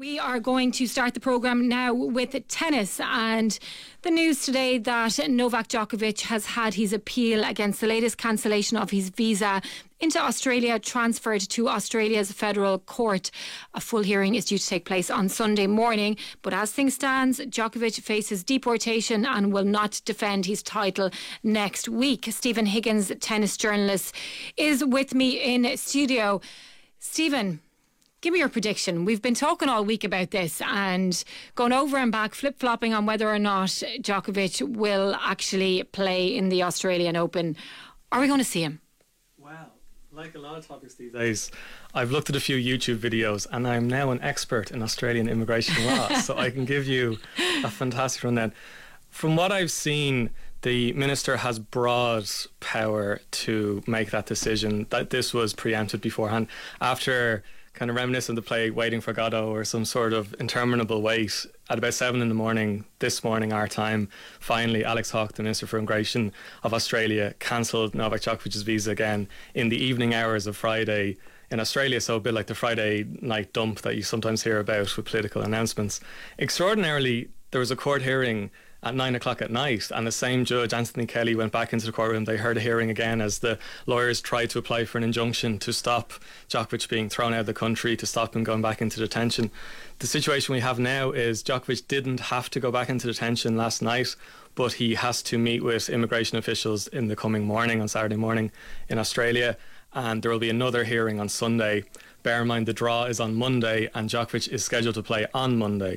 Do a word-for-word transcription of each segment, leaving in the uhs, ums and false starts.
We are going to start the programme now with tennis, and the news today that Novak Djokovic has had his appeal against the latest cancellation of his visa into Australia transferred to Australia's federal court. A full hearing is due to take place on Sunday morning, but as things stand, Djokovic faces deportation and will not defend his title next week. Stephen Higgins, tennis journalist, is with me in studio. Stephen, give me your prediction. We've been talking all week about this and going over and back, flip-flopping on whether or not Djokovic will actually play in the Australian Open. Are we going to see him? Well, like a lot of topics these days, I've looked at a few YouTube videos and I'm now an expert in Australian immigration law, so I can give you a fantastic rundown. From what I've seen, the minister has broad power to make that decision, that this was preempted beforehand. After kind of reminiscent of the play Waiting for Godot, or some sort of interminable wait, at about seven in the morning, this morning our time, finally Alex Hawke, the Minister for Immigration of Australia, cancelled Novak Djokovic's visa again in the evening hours of Friday in Australia, so a bit like the Friday night dump that you sometimes hear about with political announcements. Extraordinarily, there was a court hearing at nine o'clock at night, and the same judge, Anthony Kelly, went back into the courtroom. They heard a hearing again as the lawyers tried to apply for an injunction to stop Djokovic being thrown out of the country, to stop him going back into detention. The situation we have now is Djokovic didn't have to go back into detention last night, but he has to meet with immigration officials in the coming morning, on Saturday morning in Australia, and there will be another hearing on Sunday. Bear in mind the draw is on Monday and Djokovic is scheduled to play on Monday.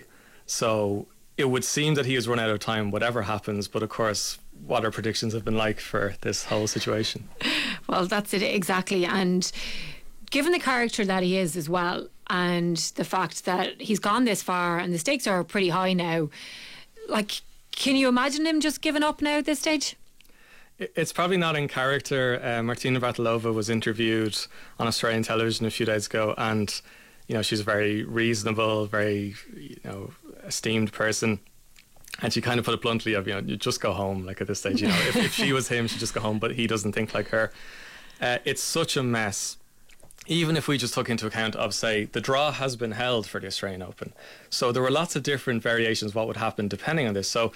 So it would seem that he has run out of time, whatever happens, but of course, what our predictions have been like for this whole situation. Well, that's it exactly, and given the character that he is as well, and the fact that he's gone this far and the stakes are pretty high now, like, can you imagine him just giving up now at this stage? It's probably not in character. Uh, Martina Navratilova was interviewed on Australian television a few days ago, and you know, she's a very reasonable, very, you know, esteemed person. And she kind of put it bluntly of, you know, you just go home, like at this stage, you know, if, if she was him, she'd just go home, but he doesn't think like her. Uh, it's such a mess. Even if we just took into account of, say, the draw has been held for the Australian Open. So there were lots of different variations of what would happen depending on this. So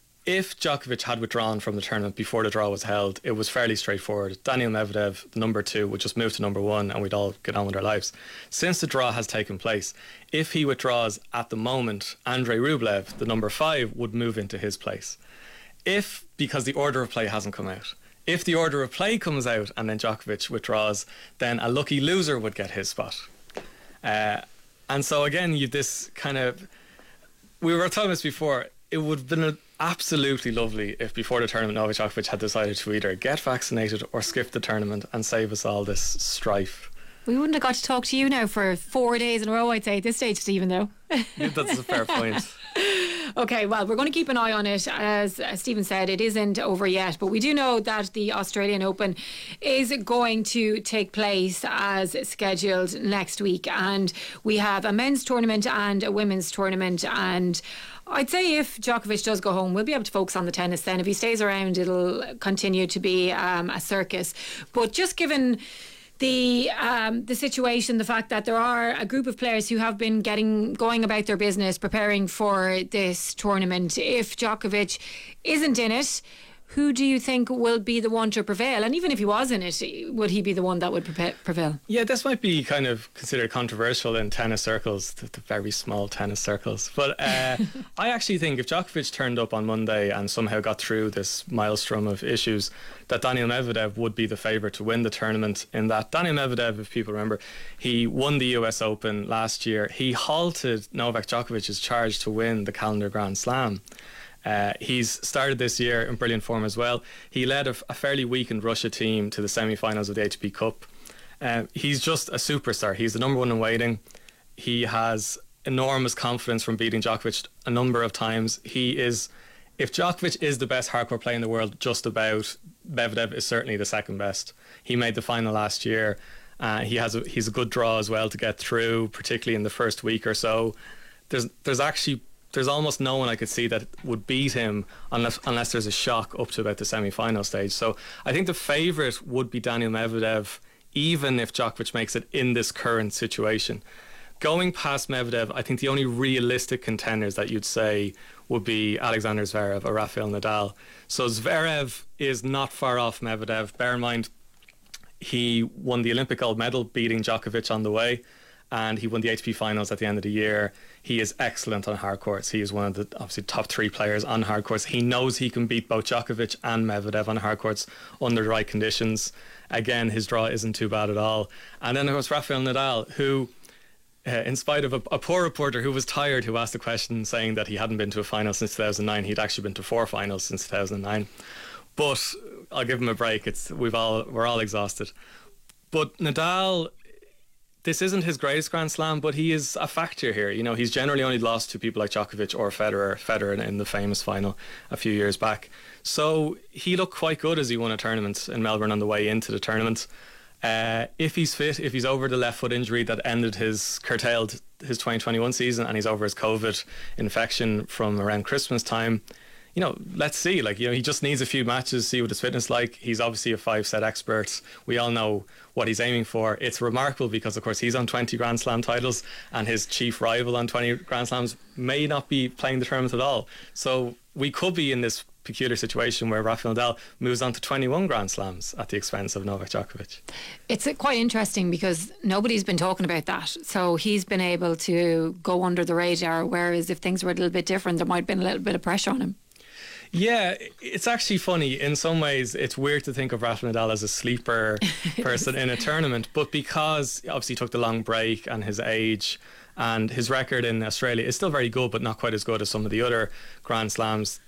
if Djokovic had withdrawn from the tournament before the draw was held, it was fairly straightforward. Daniil Medvedev, the number two, would just move to number one and we'd all get on with our lives. Since the draw has taken place, if he withdraws at the moment, Andrei Rublev, the number five, would move into his place. If, because the order of play hasn't come out, if the order of play comes out and then Djokovic withdraws, then a lucky loser would get his spot. Uh, and so again, you this kind of, we were talking this before, it would have been a absolutely lovely if before the tournament Novak Djokovic had decided to either get vaccinated or skip the tournament and save us all this strife. We wouldn't have got to talk to you now for four days in a row, I'd say, at this stage, Stephen, though. Yeah, that's a fair point. Okay, well, we're going to keep an eye on it. As uh, Stephen said, it isn't over yet, but we do know that the Australian Open is going to take place as scheduled next week, and we have a men's tournament and a women's tournament, and I'd say if Djokovic does go home, we'll be able to focus on the tennis then. If he stays around, it'll continue to be um, a circus. But just given the um, the situation, the fact that there are a group of players who have been getting going about their business, preparing for this tournament, if Djokovic isn't in it, who do you think will be the one to prevail? And even if he was in it, would he be the one that would pre- prevail? Yeah, this might be kind of considered controversial in tennis circles, the, the very small tennis circles. But uh, I actually think if Djokovic turned up on Monday and somehow got through this maelstrom of issues, that Daniil Medvedev would be the favourite to win the tournament. In that, Daniil Medvedev, if people remember, he won the U S Open last year. He halted Novak Djokovic's charge to win the calendar Grand Slam. Uh, he's started this year in brilliant form as well. He led a, a fairly weakened Russia team to the semi-finals of the A T P Cup. Uh, he's just a superstar. He's the number one in waiting. He has enormous confidence from beating Djokovic a number of times. He is, if Djokovic is the best hardcore player in the world, just about, Medvedev is certainly the second best. He made the final last year. Uh, he has a, he's a good draw as well to get through, particularly in the first week or so. There's there's actually There's almost no one I could see that would beat him unless unless there's a shock up to about the semi-final stage. So I think the favourite would be Daniil Medvedev, even if Djokovic makes it in this current situation. going past Medvedev, I think the only realistic contenders that you'd say would be Alexander Zverev or Rafael Nadal. So Zverev is not far off Medvedev. Bear in mind, he won the Olympic gold medal, beating Djokovic on the way, and he won the A T P finals at the end of the year. He is excellent on hard courts. He is one of the obviously top three players on hard courts. He knows he can beat both Djokovic and Medvedev on hard courts under the right conditions. Again, his draw isn't too bad at all. And then, of course, Rafael Nadal, who, uh, in spite of a, a poor reporter who was tired, who asked a question saying that he hadn't been to a final since two thousand nine, he'd actually been to four finals since two thousand nine. But I'll give him a break. It's we've all we're all exhausted. But Nadal, this isn't his greatest Grand Slam, but he is a factor here. You know, he's generally only lost to people like Djokovic or Federer, Federer in, in the famous final a few years back. So he looked quite good as he won a tournament in Melbourne on the way into the tournament. Uh, if he's fit, if he's over the left foot injury that ended his, curtailed his twenty twenty-one season, and he's over his COVID infection from around Christmas time, you know, let's see. Like, you know, he just needs a few matches, see what his fitness is like. He's obviously a five-set expert. We all know what he's aiming for. It's remarkable because, of course, he's on twenty Grand Slam titles, and his chief rival on twenty Grand Slams may not be playing the tournament at all. So we could be in this peculiar situation where Rafael Nadal moves on to twenty-one Grand Slams at the expense of Novak Djokovic. It's uh, quite interesting because nobody's been talking about that. So he's been able to go under the radar, whereas if things were a little bit different, there might have been a little bit of pressure on him. Yeah, it's actually funny. In some ways, it's weird to think of Rafael Nadal as a sleeper person in a tournament, but because obviously he took the long break and his age and his record in Australia is still very good, but not quite as good as some of the other Grand Slams,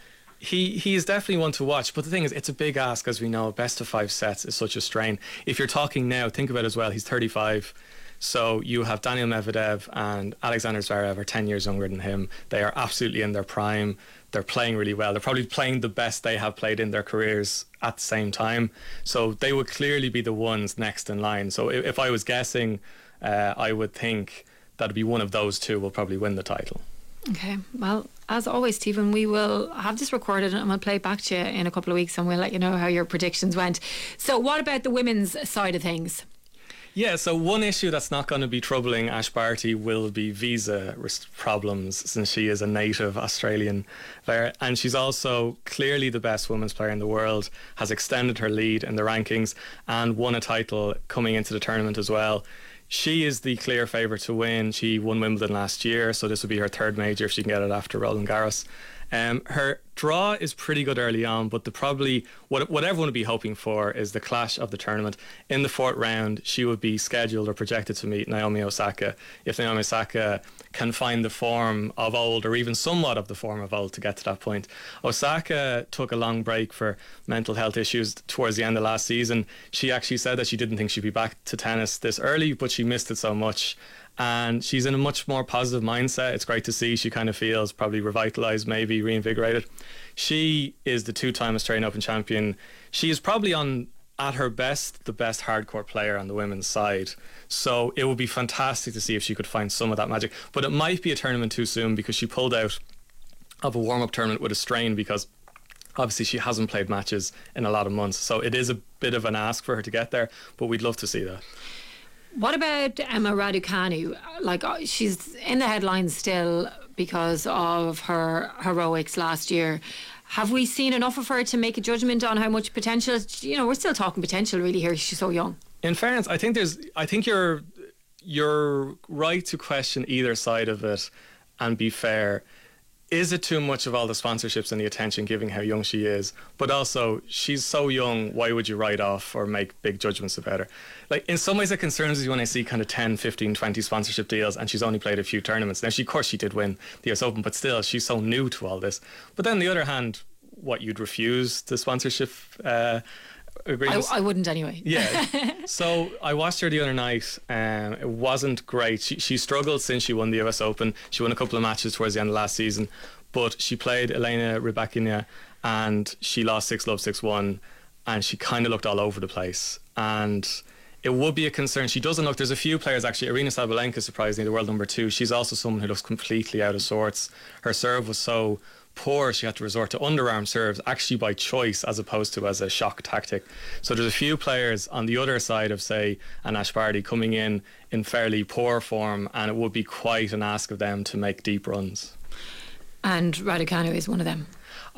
he he is definitely one to watch. But the thing is, it's a big ask, as we know. Best of five sets is such a strain. If you're talking now, think about it as well, he's thirty-five. So you have Daniil Medvedev and Alexander Zverev are ten years younger than him. They are absolutely in their prime. They're playing really well. They're probably playing the best they have played in their careers at the same time. So they would clearly be the ones next in line. So if, if I was guessing, uh, I would think that would be one of those two will probably win the title. Okay, well, as always, Stephen, we will have this recorded and we'll play it back to you in a couple of weeks and we'll let you know how your predictions went. So what about the women's side of things? Yeah, so one issue that's not going to be troubling Ash Barty will be visa problems, since she is a native Australian player, and she's also clearly the best women's player in the world, has extended her lead in the rankings and won a title coming into the tournament as well. She is the clear favourite to win. She won Wimbledon last year, so this will be her third major if she can get it after Roland Garros. Um, her draw is pretty good early on, but the probably what, what everyone would be hoping for is the clash of the tournament. In the fourth round, she would be scheduled or projected to meet Naomi Osaka. If Naomi Osaka can find the form of old, or even somewhat of the form of old, to get to that point. Osaka took a long break for mental health issues towards the end of last season. She actually said that she didn't think she'd be back to tennis this early, but she missed it so much. And she's in a much more positive mindset. It's great to see. She kind of feels probably revitalised, maybe reinvigorated. She is the two-time Australian Open champion. She is probably on, at her best, the best hardcourt player on the women's side. So it would be fantastic to see if she could find some of that magic. But it might be a tournament too soon because she pulled out of a warm-up tournament with a strain because obviously she hasn't played matches in a lot of months. So it is a bit of an ask for her to get there, but we'd love to see that. What about Emma Raducanu? Like, she's in the headlines still because of her heroics last year. Have we seen enough of her to make a judgment on how much potential? You know, we're still talking potential really here. She's so young. In fairness, I think there's. I think you're you're right to question either side of it and be fair. Is it too much of all the sponsorships and the attention, given how young she is? But also, she's so young, why would you write off or make big judgments about her? Like, in some ways it concerns me when I see kind of ten, fifteen, twenty sponsorship deals and she's only played a few tournaments. Now, she, of course she did win the U S Open, but still, she's so new to all this. But then on the other hand, what, you'd refuse the sponsorship uh, agreements? I, I wouldn't anyway. Yeah. So I watched her the other night. Um, it wasn't great. She, she struggled since she won the U S Open. She won a couple of matches towards the end of last season, but she played Elena Rybakina and she lost six love, six one, and she kind of looked all over the place. And it would be a concern. She doesn't look. There's a few players actually. Arina Sabalenka, surprisingly, the world number two. She's also someone who looks completely out of sorts. Her serve was so poor, she had to resort to underarm serves, actually by choice as opposed to as a shock tactic. So there's a few players on the other side of, say, an Ash Barty coming in in fairly poor form, and it would be quite an ask of them to make deep runs. And Raducanu is one of them.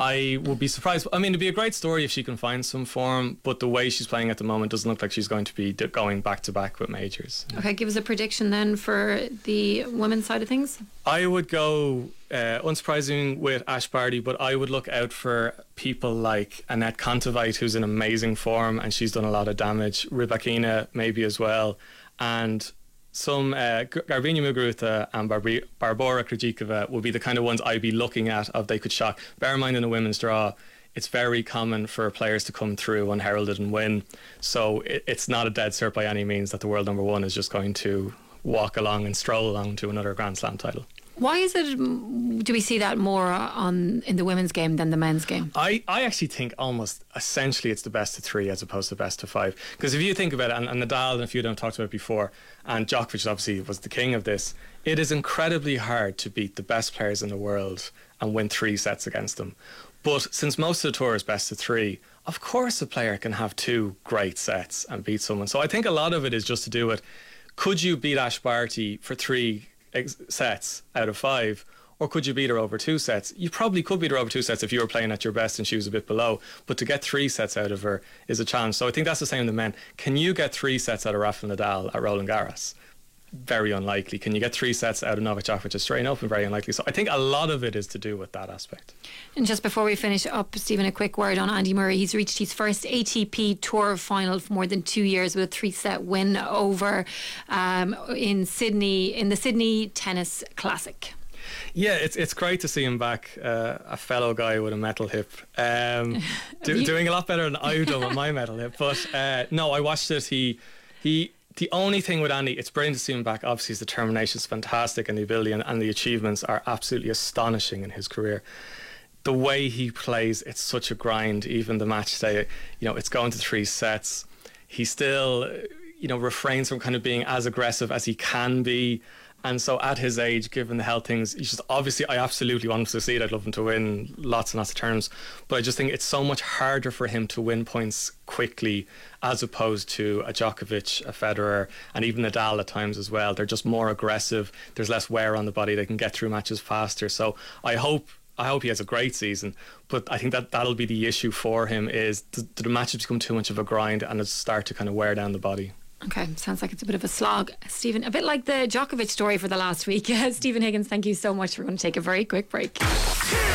I would be surprised. I mean, it'd be a great story if she can find some form, but the way she's playing at the moment doesn't look like she's going to be going back to back with majors. Okay, give us a prediction then for the women's side of things. I would go, uh, unsurprising, with Ash Barty, but I would look out for people like Annette Kontaveit, who's in amazing form and she's done a lot of damage. Rybakina maybe as well, and some uh, Garbiñe Muguruza and Barbi- Barbora Krejcikova will be the kind of ones I'd be looking at if they could shock. Bear in mind, in a women's draw, it's very common for players to come through unheralded and win. So it, it's not a dead cert by any means that the world number one is just going to walk along and stroll along to another Grand Slam title. Why is it, do we see that more on in the women's game than the men's game? I, I actually think almost essentially it's the best of three as opposed to best of five. Because if you think about it, and, and Nadal and a few of them talked about it before, and Djokovic obviously was the king of this, it is incredibly hard to beat the best players in the world and win three sets against them. But since most of the tour is best of three, of course a player can have two great sets and beat someone. So I think a lot of it is just to do with, could you beat Ash Barty for three ex- sets out of five, or could you beat her over two sets? You probably could beat her over two sets if you were playing at your best and she was a bit below, but to get three sets out of her is a challenge. So I think that's the same in the men. Can you get three sets out of Rafael Nadal at Roland Garros? Very unlikely. Can you get three sets out of Novak Djokovic at Australian Open? Very unlikely. So I think a lot of it is to do with that aspect. And just before we finish up, Stephen, a quick word on Andy Murray. He's reached his first A T P Tour final for more than two years with a three-set win over um, in Sydney in the Sydney Tennis Classic. Yeah, it's it's great to see him back, uh, a fellow guy with a metal hip, um, do, doing a lot better than I've done with my metal hip. But uh, no, I watched it. He he. The only thing with Andy, it's brilliant to see him back. Obviously, his determination is fantastic, and the ability and, and the achievements are absolutely astonishing in his career. The way he plays, it's such a grind. Even the match today, you know, it's going to three sets. He still, you know, refrains from kind of being as aggressive as he can be. And so at his age, given the health things, he's just obviously, I absolutely want him to succeed. I'd love him to win lots and lots of terms. But I just think it's so much harder for him to win points quickly as opposed to a Djokovic, a Federer, and even Nadal at times as well. They're just more aggressive. There's less wear on the body. They can get through matches faster. So I hope I hope he has a great season. But I think that that'll be the issue for him is do the matches become too much of a grind and it start to kind of wear down the body. Okay, sounds like it's a bit of a slog. Stephen, a bit like the Djokovic story for the last week. Stephen Higgins, thank you so much. We're going to take a very quick break.